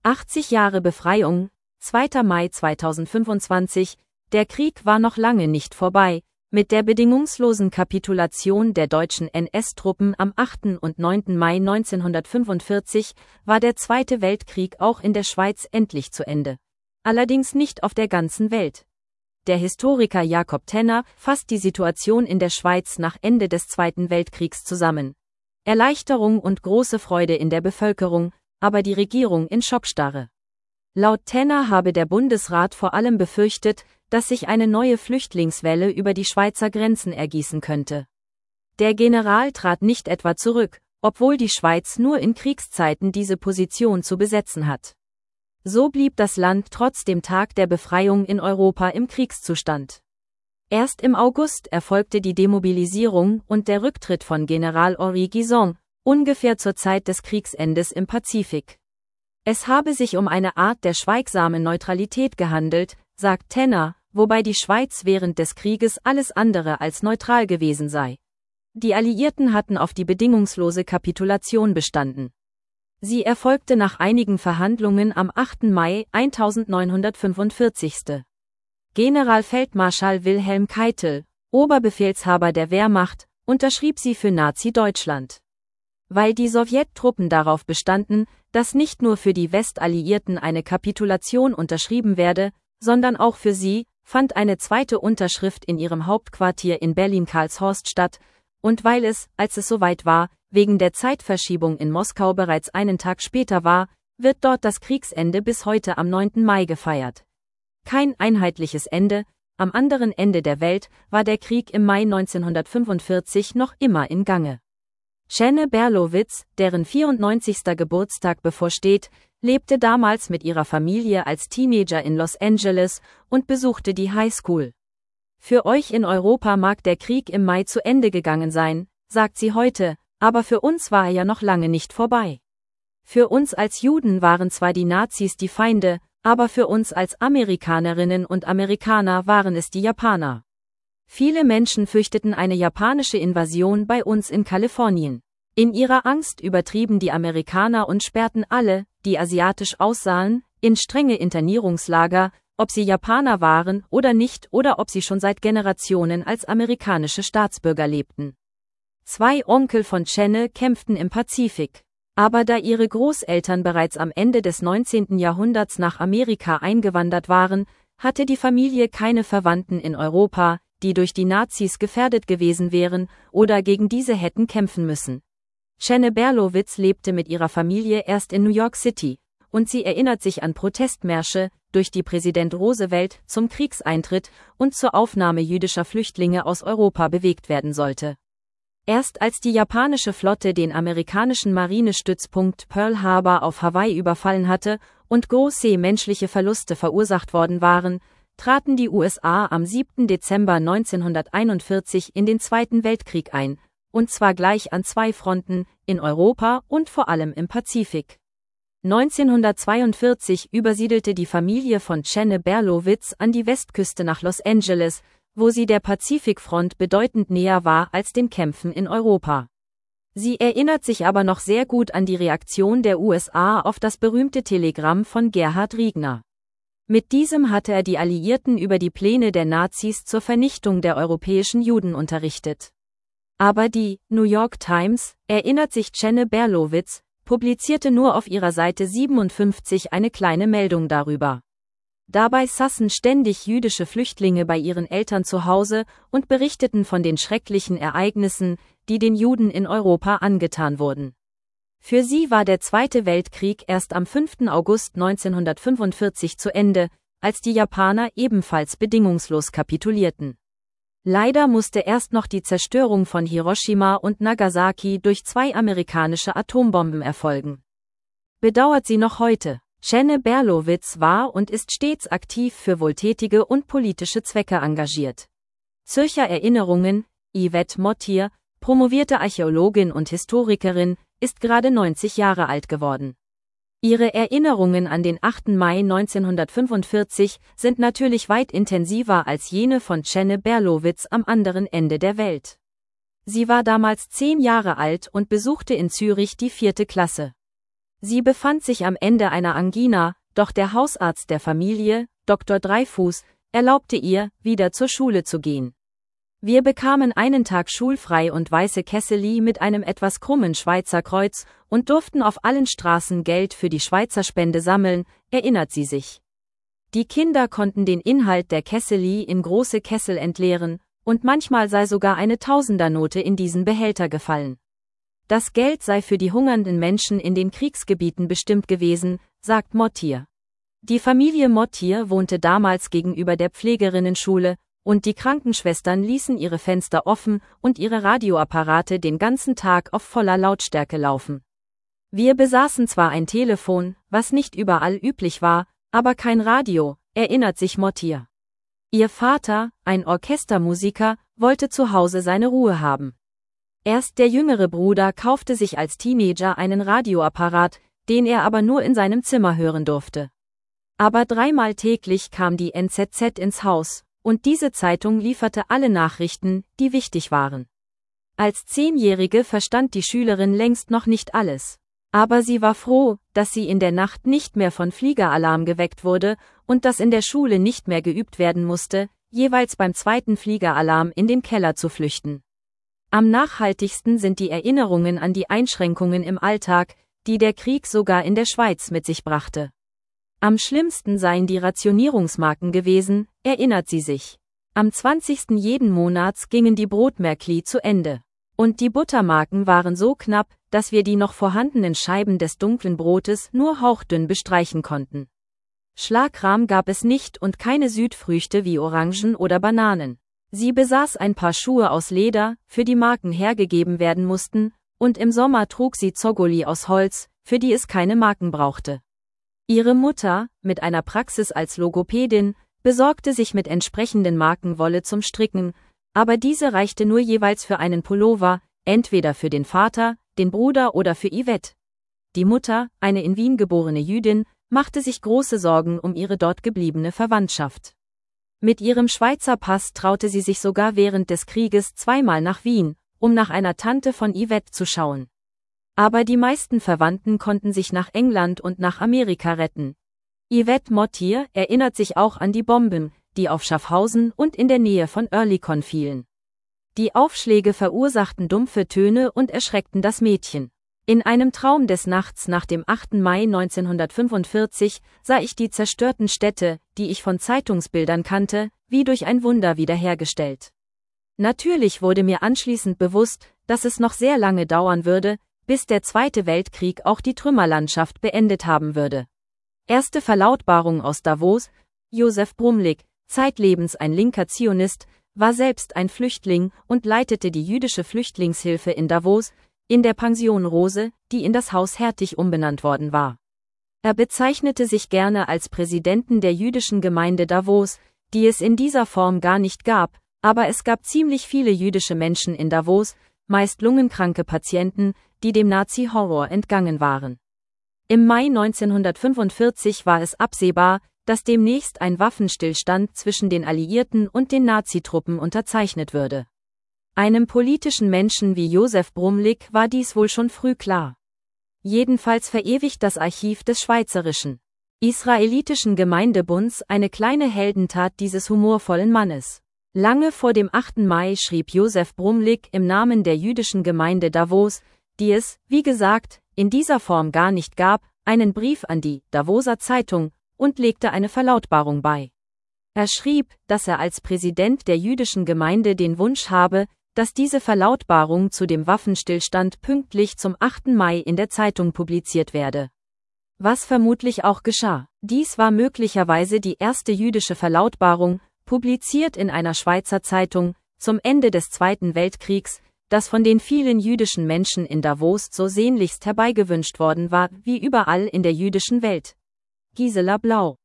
80 Jahre Befreiung, 2. Mai 2025, der Krieg war noch lange nicht vorbei. Mit der bedingungslosen Kapitulation der deutschen NS-Truppen am 8. und 9. Mai 1945 war der Zweite Weltkrieg auch in der Schweiz endlich zu Ende. Allerdings nicht auf der ganzen Welt. Der Historiker Jakob Tenner fasst die Situation in der Schweiz nach Ende des Zweiten Weltkriegs zusammen. Erleichterung und große Freude in der Bevölkerung, aber die Regierung in Schockstarre. Laut Tenner habe der Bundesrat vor allem befürchtet, dass sich eine neue Flüchtlingswelle über die Schweizer Grenzen ergießen könnte. Der General trat nicht etwa zurück, obwohl die Schweiz nur in Kriegszeiten diese Position zu besetzen hat. So blieb das Land trotz dem Tag der Befreiung in Europa im Kriegszustand. Erst im August erfolgte die Demobilisierung und der Rücktritt von General Henri Guisan, ungefähr zur Zeit des Kriegsendes im Pazifik. Es habe sich um eine Art der schweigsamen Neutralität gehandelt, sagt Tenner, wobei die Schweiz während des Krieges alles andere als neutral gewesen sei. Die Alliierten hatten auf die bedingungslose Kapitulation bestanden. Sie erfolgte nach einigen Verhandlungen am 8. Mai 1945. Generalfeldmarschall Wilhelm Keitel, Oberbefehlshaber der Wehrmacht, unterschrieb sie für Nazi-Deutschland. Weil die Sowjettruppen darauf bestanden, dass nicht nur für die Westalliierten eine Kapitulation unterschrieben werde, sondern auch für sie, fand eine zweite Unterschrift in ihrem Hauptquartier in Berlin-Karlshorst statt, und weil es, als es soweit war, wegen der Zeitverschiebung in Moskau bereits einen Tag später war, wird dort das Kriegsende bis heute am 9. Mai gefeiert. Kein einheitliches Ende, am anderen Ende der Welt war der Krieg im Mai 1945 noch immer in Gange. Schenne Berlowitz, deren 94. Geburtstag bevorsteht, lebte damals mit ihrer Familie als Teenager in Los Angeles und besuchte die High School. Für euch in Europa mag der Krieg im Mai zu Ende gegangen sein, sagt sie heute, aber für uns war er ja noch lange nicht vorbei. Für uns als Juden waren zwar die Nazis die Feinde, aber für uns als Amerikanerinnen und Amerikaner waren es die Japaner. Viele Menschen fürchteten eine japanische Invasion bei uns in Kalifornien. In ihrer Angst übertrieben die Amerikaner und sperrten alle, die asiatisch aussahen, in strenge Internierungslager, ob sie Japaner waren oder nicht oder ob sie schon seit Generationen als amerikanische Staatsbürger lebten. 2 Onkel von Schenne kämpften im Pazifik. Aber da ihre Großeltern bereits am Ende des 19. Jahrhunderts nach Amerika eingewandert waren, hatte die Familie keine Verwandten in Europa, die durch die Nazis gefährdet gewesen wären oder gegen diese hätten kämpfen müssen. Schenne Berlowitz lebte mit ihrer Familie erst in New York City, und sie erinnert sich an Protestmärsche, durch die Präsident Roosevelt zum Kriegseintritt und zur Aufnahme jüdischer Flüchtlinge aus Europa bewegt werden sollte. Erst als die japanische Flotte den amerikanischen Marinestützpunkt Pearl Harbor auf Hawaii überfallen hatte und große menschliche Verluste verursacht worden waren, traten die USA am 7. Dezember 1941 in den Zweiten Weltkrieg ein, und zwar gleich an 2 Fronten, in Europa und vor allem im Pazifik. 1942 übersiedelte die Familie von Schenne Berlowitz an die Westküste nach Los Angeles, wo sie der Pazifikfront bedeutend näher war als den Kämpfen in Europa. Sie erinnert sich aber noch sehr gut an die Reaktion der USA auf das berühmte Telegramm von Gerhard Riegner. Mit diesem hatte er die Alliierten über die Pläne der Nazis zur Vernichtung der europäischen Juden unterrichtet. Aber die New York Times, erinnert sich Schenne Berlowitz, publizierte nur auf ihrer Seite 57 eine kleine Meldung darüber. Dabei saßen ständig jüdische Flüchtlinge bei ihren Eltern zu Hause und berichteten von den schrecklichen Ereignissen, die den Juden in Europa angetan wurden. Für sie war der Zweite Weltkrieg erst am 5. August 1945 zu Ende, als die Japaner ebenfalls bedingungslos kapitulierten. Leider musste erst noch die Zerstörung von Hiroshima und Nagasaki durch 2 amerikanische Atombomben erfolgen. Bedauert sie noch heute. Schenne Berlowitz war und ist stets aktiv für wohltätige und politische Zwecke engagiert. Zürcher Erinnerungen, Yvette Mottier, promovierte Archäologin und Historikerin, ist gerade 90 Jahre alt geworden. Ihre Erinnerungen an den 8. Mai 1945 sind natürlich weit intensiver als jene von Schenne Berlowitz am anderen Ende der Welt. Sie war damals 10 Jahre alt und besuchte in Zürich die 4. Klasse. Sie befand sich am Ende einer Angina, doch der Hausarzt der Familie, Dr. Dreifuß, erlaubte ihr, wieder zur Schule zu gehen. Wir bekamen einen Tag schulfrei und weiße Kesseli mit einem etwas krummen Schweizer Kreuz und durften auf allen Straßen Geld für die Schweizer Spende sammeln, erinnert sie sich. Die Kinder konnten den Inhalt der Kesseli in große Kessel entleeren, und manchmal sei sogar eine Tausendernote in diesen Behälter gefallen. Das Geld sei für die hungernden Menschen in den Kriegsgebieten bestimmt gewesen, sagt Mottier. Die Familie Mottier wohnte damals gegenüber der Pflegerinnenschule, und die Krankenschwestern ließen ihre Fenster offen und ihre Radioapparate den ganzen Tag auf voller Lautstärke laufen. Wir besaßen zwar ein Telefon, was nicht überall üblich war, aber kein Radio, erinnert sich Mottier. Ihr Vater, ein Orchestermusiker, wollte zu Hause seine Ruhe haben. Erst der jüngere Bruder kaufte sich als Teenager einen Radioapparat, den er aber nur in seinem Zimmer hören durfte. Aber 3-mal täglich kam die NZZ ins Haus, und diese Zeitung lieferte alle Nachrichten, die wichtig waren. Als 10-Jährige verstand die Schülerin längst noch nicht alles. Aber sie war froh, dass sie in der Nacht nicht mehr von Fliegeralarm geweckt wurde und dass in der Schule nicht mehr geübt werden musste, jeweils beim zweiten Fliegeralarm in den Keller zu flüchten. Am nachhaltigsten sind die Erinnerungen an die Einschränkungen im Alltag, die der Krieg sogar in der Schweiz mit sich brachte. Am schlimmsten seien die Rationierungsmarken gewesen, erinnert sie sich. Am 20. jeden Monats gingen die Brotmärkli zu Ende. Und die Buttermarken waren so knapp, dass wir die noch vorhandenen Scheiben des dunklen Brotes nur hauchdünn bestreichen konnten. Schlagrahm gab es nicht und keine Südfrüchte wie Orangen oder Bananen. Sie besaß ein paar Schuhe aus Leder, für die Marken hergegeben werden mussten, und im Sommer trug sie Zoggoli aus Holz, für die es keine Marken brauchte. Ihre Mutter, mit einer Praxis als Logopädin, besorgte sich mit entsprechenden Marken Wolle zum Stricken, aber diese reichte nur jeweils für einen Pullover, entweder für den Vater, den Bruder oder für Yvette. Die Mutter, eine in Wien geborene Jüdin, machte sich große Sorgen um ihre dort gebliebene Verwandtschaft. Mit ihrem Schweizer Pass traute sie sich sogar während des Krieges 2-mal nach Wien, um nach einer Tante von Yvette zu schauen. Aber die meisten Verwandten konnten sich nach England und nach Amerika retten. Yvette Mottier erinnert sich auch an die Bomben, die auf Schaffhausen und in der Nähe von Oerlikon fielen. Die Aufschläge verursachten dumpfe Töne und erschreckten das Mädchen. In einem Traum des Nachts nach dem 8. Mai 1945 sah ich die zerstörten Städte, die ich von Zeitungsbildern kannte, wie durch ein Wunder wiederhergestellt. Natürlich wurde mir anschließend bewusst, dass es noch sehr lange dauern würde, bis der Zweite Weltkrieg auch die Trümmerlandschaft beendet haben würde. Erste Verlautbarung aus Davos: Josef Brumlik, zeitlebens ein linker Zionist, war selbst ein Flüchtling und leitete die jüdische Flüchtlingshilfe in Davos, in der Pension Rose, die in das Haus Hertig umbenannt worden war. Er bezeichnete sich gerne als Präsidenten der jüdischen Gemeinde Davos, die es in dieser Form gar nicht gab, aber es gab ziemlich viele jüdische Menschen in Davos, meist lungenkranke Patienten, die dem Nazi-Horror entgangen waren. Im Mai 1945 war es absehbar, dass demnächst ein Waffenstillstand zwischen den Alliierten und den Nazitruppen unterzeichnet würde. Einem politischen Menschen wie Josef Brumlik war dies wohl schon früh klar. Jedenfalls verewigt das Archiv des Schweizerischen Israelitischen Gemeindebunds eine kleine Heldentat dieses humorvollen Mannes. Lange vor dem 8. Mai schrieb Josef Brumlik im Namen der jüdischen Gemeinde Davos, die es, wie gesagt, in dieser Form gar nicht gab, einen Brief an die Davoser Zeitung und legte eine Verlautbarung bei. Er schrieb, dass er als Präsident der jüdischen Gemeinde den Wunsch habe, dass diese Verlautbarung zu dem Waffenstillstand pünktlich zum 8. Mai in der Zeitung publiziert werde. Was vermutlich auch geschah. Dies war möglicherweise die erste jüdische Verlautbarung, publiziert in einer Schweizer Zeitung, zum Ende des Zweiten Weltkriegs, das von den vielen jüdischen Menschen in Davos so sehnlichst herbeigewünscht worden war, wie überall in der jüdischen Welt. Gisela Blau